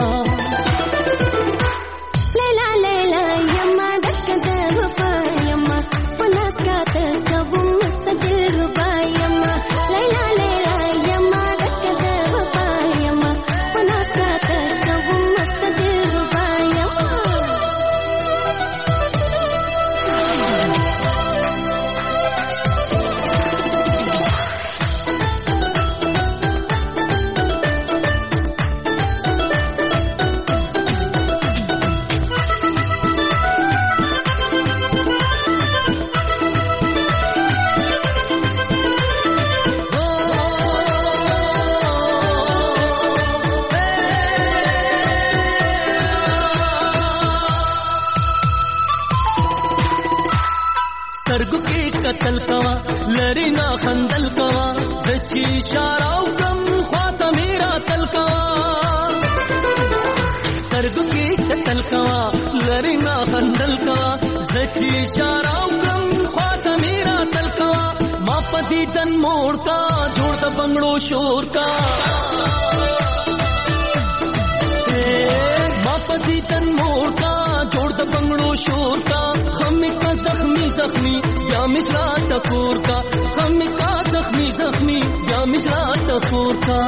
لیلا لیلا یما دکد وفا یما پناس کا تکو مستقل ربا یما لیلا لیلا یما دکد وفا یما پناس کا تکو مستقل ربا یما سترګو کې قتل کوا لری نا خندل کوا زچی اشاره او کم خواته میرا تل کوا سترګو کې قتل کوا لری نا خندل کوا زچی اشاره او کم خواته میرا تل کوا ما پتی تن موړ کا جوړ د بنگلو شور کا ما پتی تن موړ کا جوړ د بنگلو شور کا خم کا زخمی زخمی یا مشرا ټکور کا خم کا زخمی زخمی یا مشرا ټکور کا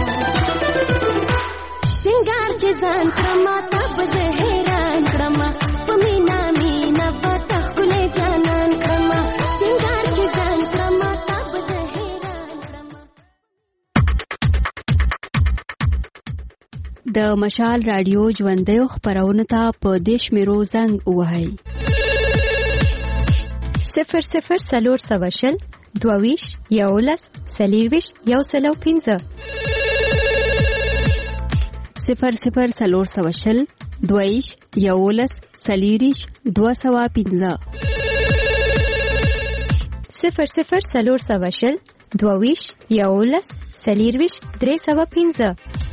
سنگار چې ځان کړما تب زه حیران کړما پمینا مینا پتا خپل جانان کړما سنگار چې ځان کړما تب زه حیران کړما. د مشال رادیو ژوندۍ خبرونه ته په دیش میرو زنګ وهاي 00 سلور سوشل دوویش یولس سلیرویش یو سلو 15 00 سلور سوشل دوویش یولس سلیریش 215 00 سلور سوشل دوویش یولس سلیرویش 315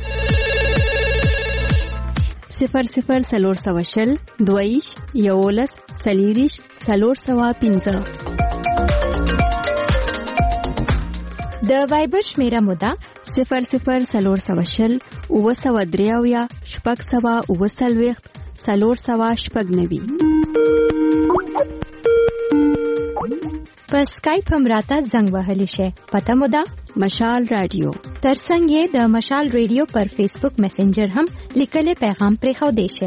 00 سلور سوشل دویش یولس سلیریش سلور سوا 15 د وایبر شمیره مودا 00 سلور سوشل اوسو دریاویا شپږ سوا اوسلويخ سلور سوا شپږ نوي په سکایپ هم راته زنګ وهلی شي پته مودا مشال رادیو ترڅنګ د مشال رادیو پر فیسبوک میسنجر هم لیکل پیغام پرې خو دی شي.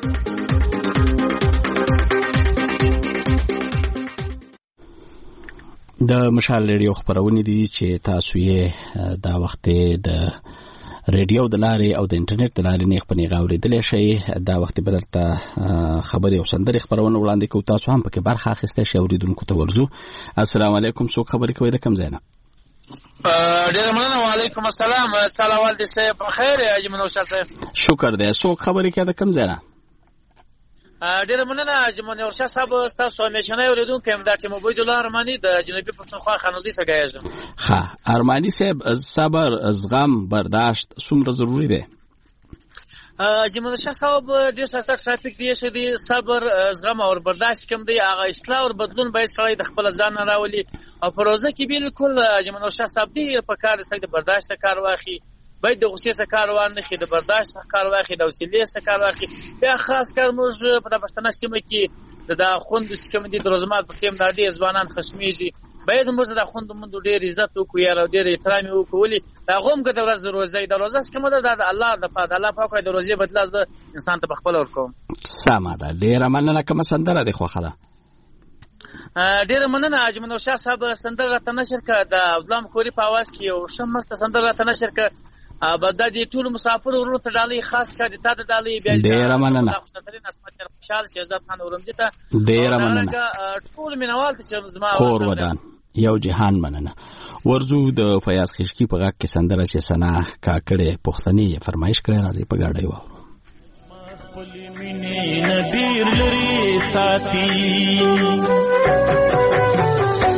د مشال رادیو خبرونه دي چې تاسو یې دا وخت د ریډیو د لارې او د انټرنیټ د لارې نه خپل غوړېدل شي. دا وخت بدلته خبري او سندري خبرونه وړاندې کوو، تاسو هم پکې برخه اخیستئ شئ. اوریدونکو ته ورزو السلام علیکم، څوک خبرې کوي د کوم ځای نه؟ ډیر مننه. وعلیکم السلام. سلام دې شه په خیر اجمنو شاسه. شکر دې. څوک خبرې کوي د کوم ځای نه؟ ډیر مننه اجمنو شاسه صاحب، تاسو همیشنه اوریدونکو هم د عبید الله ارمانی د جنوبي پښتونخوا خانوزي څخه ګایږم. ها ارمانی صاحب، صبر زغم برداشت څومره ضروری دی؟ جمعه صاحب ډیر سخت ټرافیک دی چې دی صبر زغم او برداشت کوم دی، هغه اصلاح او بدلون باید سړی د خپل ځان نه راولي او پروژه کې بالکل جمعه صاحب دی په کار سره د برداشت کار واخی، باید د غصې څخه کار وانه خې د برداشت څخه کار واخی، د حوصله څخه کار واخی. بیا خاص کار موږ په پښتنه سیمه کې د خوند سکم دي د روزمات په ټیم د دې ځوانان خشمېږي، باید موږ د خوند مند ډېر عزت وکړو یا ډېر احترام وکړو. دا غوم کې د ورځ روزي د روزه سکم د الله د پاد الله پاک د روزي بدلا ز انسان ته خپل ورکوم. سمه ده. ډېر مننه. کوم سندره دی خوخه ده؟ ډېر مننه اجمنو شاه صاحب. سندره راته نشر کړه د عبدالله مخوري په आवाज کې او شمست سندره راته نشر کړه. بعد د ټول مسافر ورو ته ډالۍ خاص کړه د تا د ډالۍ بیا ډېر مننه. خصوصا اسمت خوشحال شهزاد خان اورمجي ته ډېر مننه. ټول مینوال ته زما کور ودان یو جهان مننه. ورزو د فیاض خشکی په غږ کې سندره چې سنا کاکړې پښتني فرمایش کړی، راځي په گاډي وو. خپل مینې نډیر لري ساتي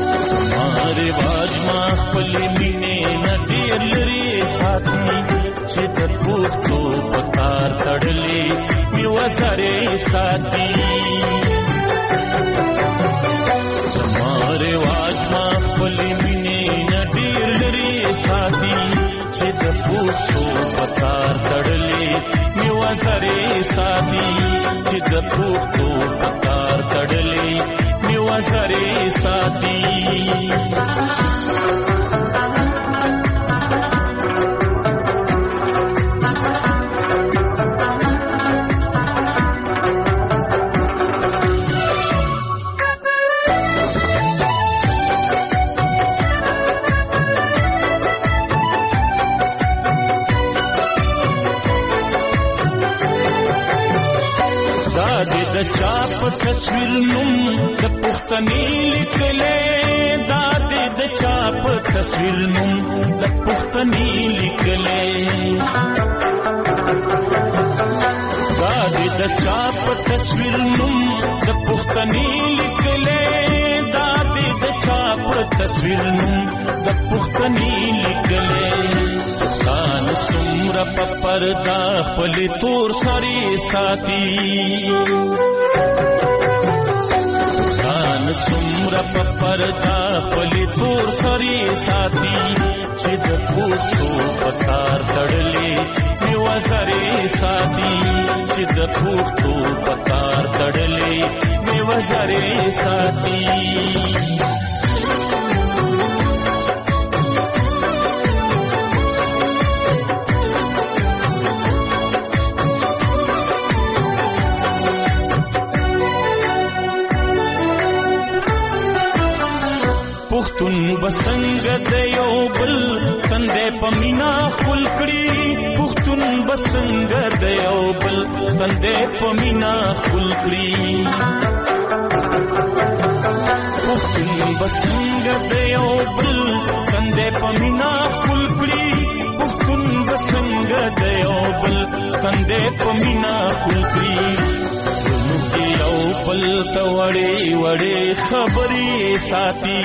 ماره باج ما خپل مینې نډیر لري ساتي چې د پښتو په کار تړلې می وزرې ساتي زماره واجما خپل مینې نه ډېر لري ساتي چې د پښتو په کار تړلې می وزرې ساتي چې د پښتو په کار تړلې می وزرې ساتي چاپ تصویر نوم د پښتني لیکلې دا د چاپ تصویر نوم د پښتني لیکلې دا د چاپ تصویر نوم د پښتني لیکلې دا د چاپ تصویر نوم د پښتني لیکلې کان څومره په پردا خپل تور سری ساتي څومره په پردا خپل تور سری ساتي چې د پښتو په کار تړلې می وزرې ساتي چې د پښتو په کار تړلې می وزرې ساتي پښتون بسنګ د یو بل تندې پمینا خپل کړي پښتون بسنګ د یو بل تندې پمینا خپل کړي پښتون بسنګ د یو بل تندې پمینا خپل کړي پښتون بسنګ د یو بل تندې پمینا خپل کړي یو بل ته وړې وړې خبرې ساتي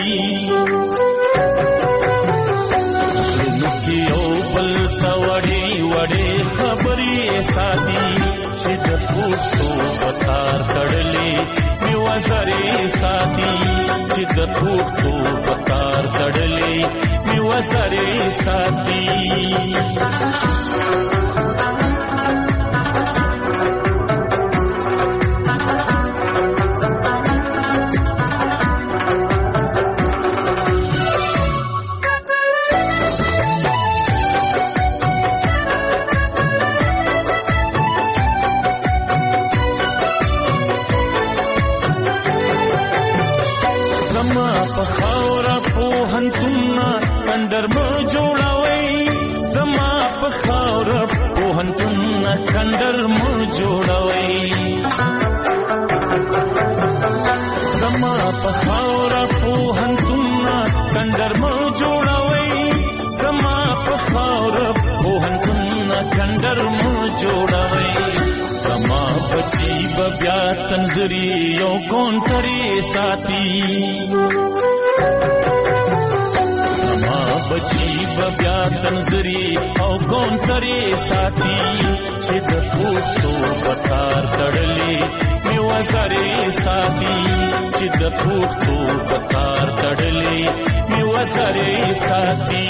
یو بل ته وړې وړې خبرې ساتي چې د پښتو په کار تړلې می وزرې ساتي چې د پښتو په کار تړلې می وزرې ساتي کندر مو جوړوي زما په خاور پوهنتون کندر مو جوړوي زما په خاور پوهنتون کندر مو جوړوي زما په خاور پوهنتون کندر مو جوړوي زما بچي بیا تنظري یو کون کري ساتي بچی بیا تنظری او کون تری ساتي چې د پښتو په کار تړلې می وزرې ساتي چې د پښتو په کار تړلې می وزرې ساتي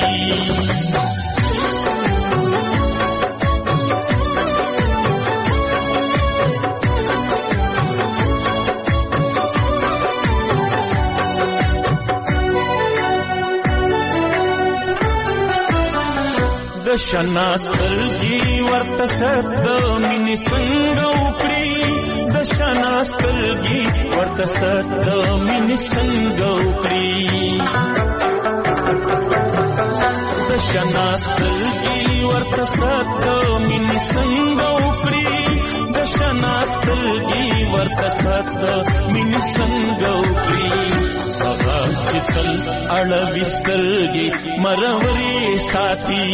شناستلګي ورته ست مینې څنګه وکړي د شناستلګي ورته ست مینې څنګه وکړي د شناستلګي ورته ست مینې څنګه وکړي د شناستلګي ورته ست مینې څنګه وکړي هغه چې تل اړوي سترګې مرورې ساتي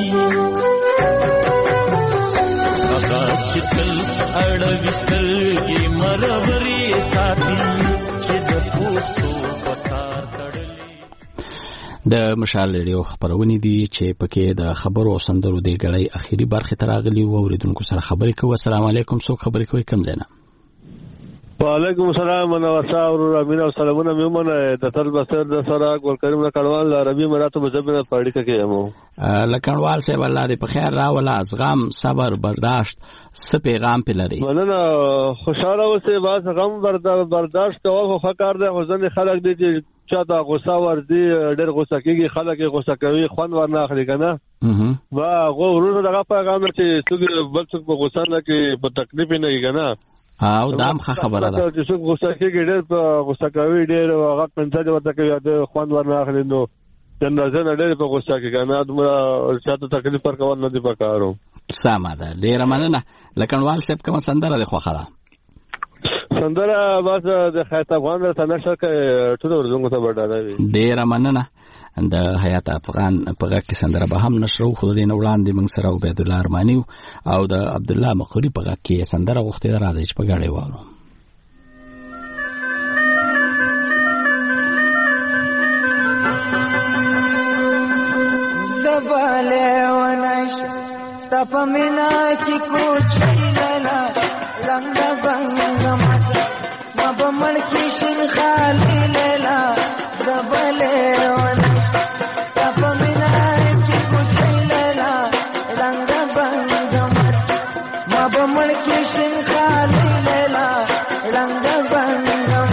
هغه چې تل اړوي سترګې مرورې ساتي چې د پښتو په کار تړلې د مشال ریډیو خبرونه دي چې پکې د خبرو سندرو د غړې اخیری برخه تراغلی او اوریدونکو سره خبرې کوي. السلام علیکم، څوک خبرې کوي؟ کم ځای نه. وعلیکم السلام ورحمه الله امین او سلامونه میمنه د تل بسر د سره ګل کریم کډوال عربي مراتب زبنه پاړی کې همو لکړوال صاحب الله دې په خیر راولا، ازغام صبر برداشت څه پیغام په لري؟ مننه، خوشاله اوسئ، باز غم برداشت او فکر ده حزن خلک دي چې چاته غوسه ورځي، ډېر غوسه کېږي، خلک یې غوسه کوي، خوند ورنه اخلي کنه. با غوړو دغه پیغام چې څوک بل څوک په غوسه نه کې په تکلیف نه کېږي کنه. او دام خبره ده چې څوک غوسه کېږي، ډېر په غوسه کوي، ډېر هغه پنځه ورته کوي، د خوند ورنه اخلي، نو جنازه نه ډېر په غوسه کې کنه، دومره چاته تکلیف پر کول نه دی پکارو. سمه ده، ډېر مننه. لکړوال صاحب کوم سندره ده خوښه ده؟ سندره بس د حیات افغان د تنشر کې ټول ورزونګو ته وړاندې وي. ډېر مننه. د حیات افغان په غږ کې سندره به هم نشرو، خو د وړاندې موږ سره عبید الله ارمانی او د عبد الله مخوري په غږ کې سندره غوښتي راځي چې په غاړې وارو. زباله ونش تپمینا کی کوچ لیلا رنگ بنگ مبمن کی شن خالی لیلا زباله ونش تپمینا کی کوچ لیلا رنگ بنگ مبمن کی شن خالی لیلا رنگ بنگ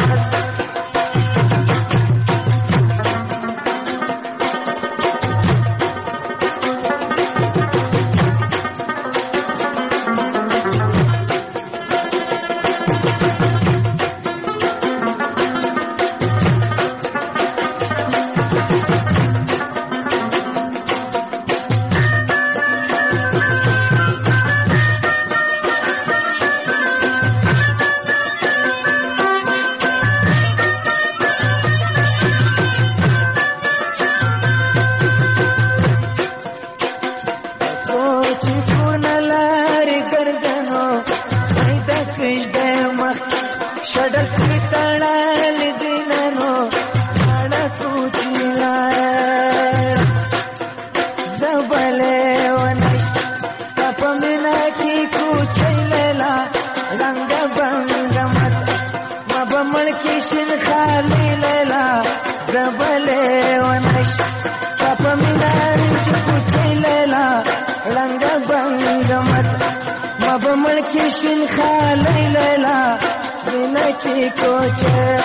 کشن خالی لیلا زینکی کوچه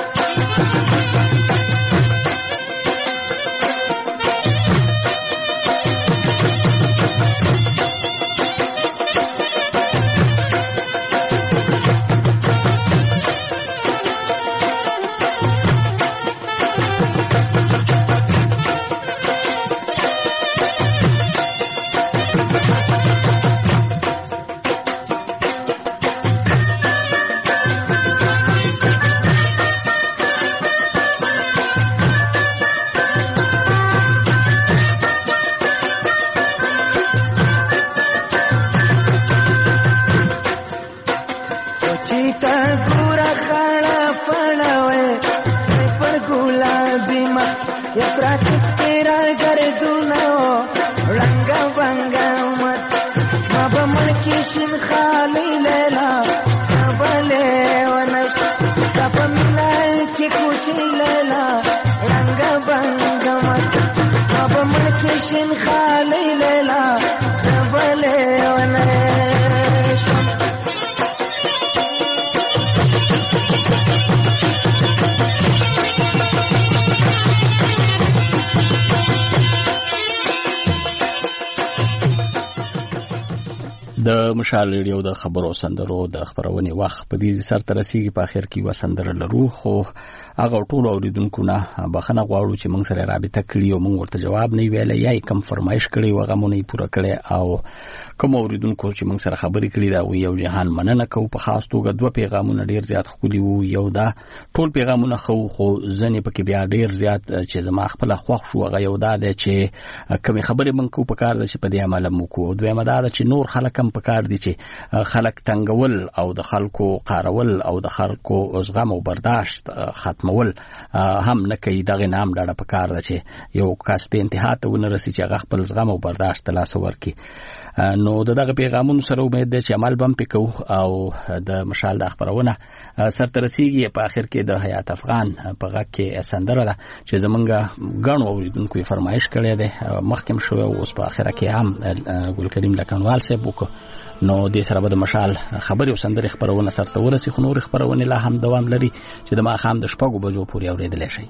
د مشال ریډیو د خبرو سندرو د خبرونې وخت په دې سر تر رسیدي په اخر کې وسندره لرو، خو هغه ټول اوریدونکو نه بخنه غواړو چې موږ سره رابطه کړي او موږ ورته جواب نه ویلې یا کم فرمایش کړي او هغه مونږ پوره کړي، او کوم اوریدونکو چې موږ سره خبرې کړي دا یو جهان مننه کوو. په خاص توګه دوه پیغامونه ډیر زیات خولي وو، یو دا ټول پیغامونه خو ځنې پکې بیا ډیر زیات چې زما خپل خوښ شو، هغه یو دا چې کوم خبرې موږ کو په کار ده چې په دې عمل مو کو، دویمه دا چې نور خلک هم پکار دي چې خلک تنګول او د خلکو قارول او د خلکو زغم او برداشت ختمول هم نه کوي. دغه نام ډاډه پکار ده چې یو کس په انتها ته ونرسي چې هغه خپل زغم او برداشت ترلاسه ورکړي. نو دغه پیغامونو سره امید ده چې عمل بم پکو او د مشال د خبرونه سرته رسیږي. په اخر کې د حیات افغان په غږ کې سندره ده چې زمونږ غاڼو اوریدونکو فرمایش کړی دی مخکم شو او اوس په اخر کې هم ګل کریم لکنوال صاحب وکړو. نو د سره به د مشال خبري او سندري خبرونه سرته ورسي. خو نور خبرونه لا هم دوام لري چې د ماښام د 6 بجو پورې اوریدل شي.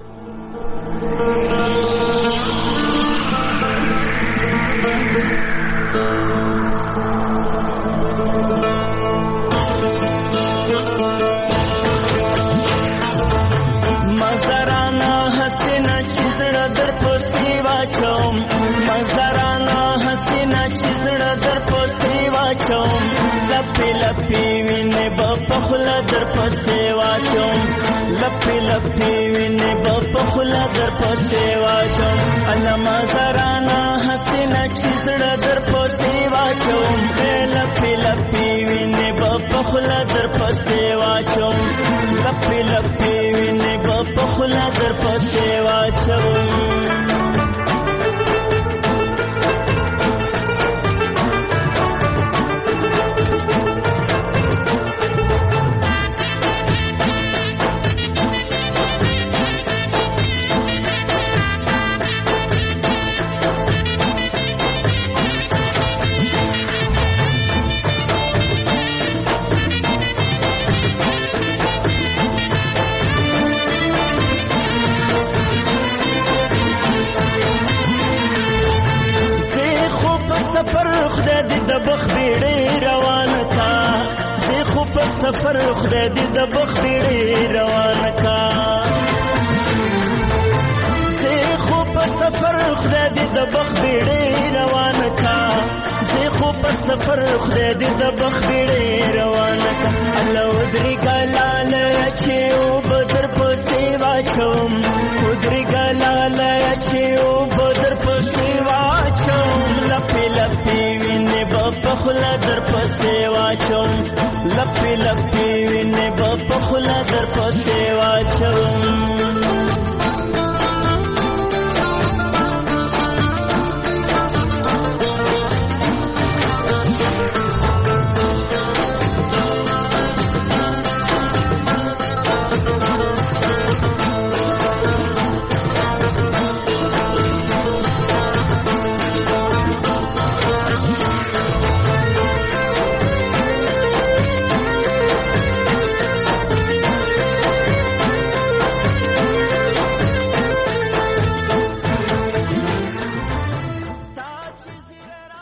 مزرانا حسینا چیزړه در پوسې واچوم مزرانا حسینا چیزړه در پوسې واچوم لپی لپی وینې په خله در پوسې واچوم لپی لپی وینې په خله در پوسې واچوم الله مزرانا حسینا چیزړه در پوسې واچوم لپی لپی وینې په خله در پوسې واچوم لپی لپی وینې په خله در پوسې واچوم. سفر خدای دې د بخ بیړې روان کا زه خو په سفر خدای دې د بخ بیړې روان کا زه خو په سفر خدای دې د بخ بیړې روان کا الله ودري ګلال چې او بدر پسې واچوم ودري ګلال چې او بدر پسې واچوم لپی لپی وینې په خله در پسې واچوم لپی لپی وینې په خله در پسې واچوم.